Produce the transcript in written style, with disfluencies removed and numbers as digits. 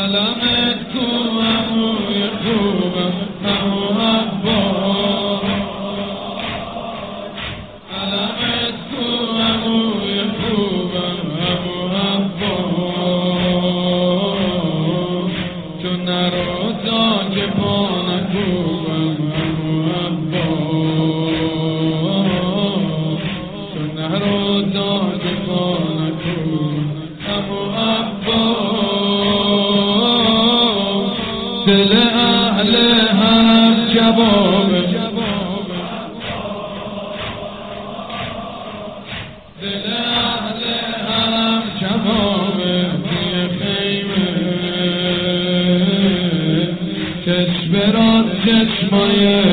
علمت کو عموی خوبم عمو عباس علمت کو عموی خوبم عمو عباس چون نرو تاج پا نکوبم عمو عباس چون نرو تاج پا نکوبم عمو عباس دل اهل هم کبابه دل اهل هم کبابه توی خیمه چشم بران چشمای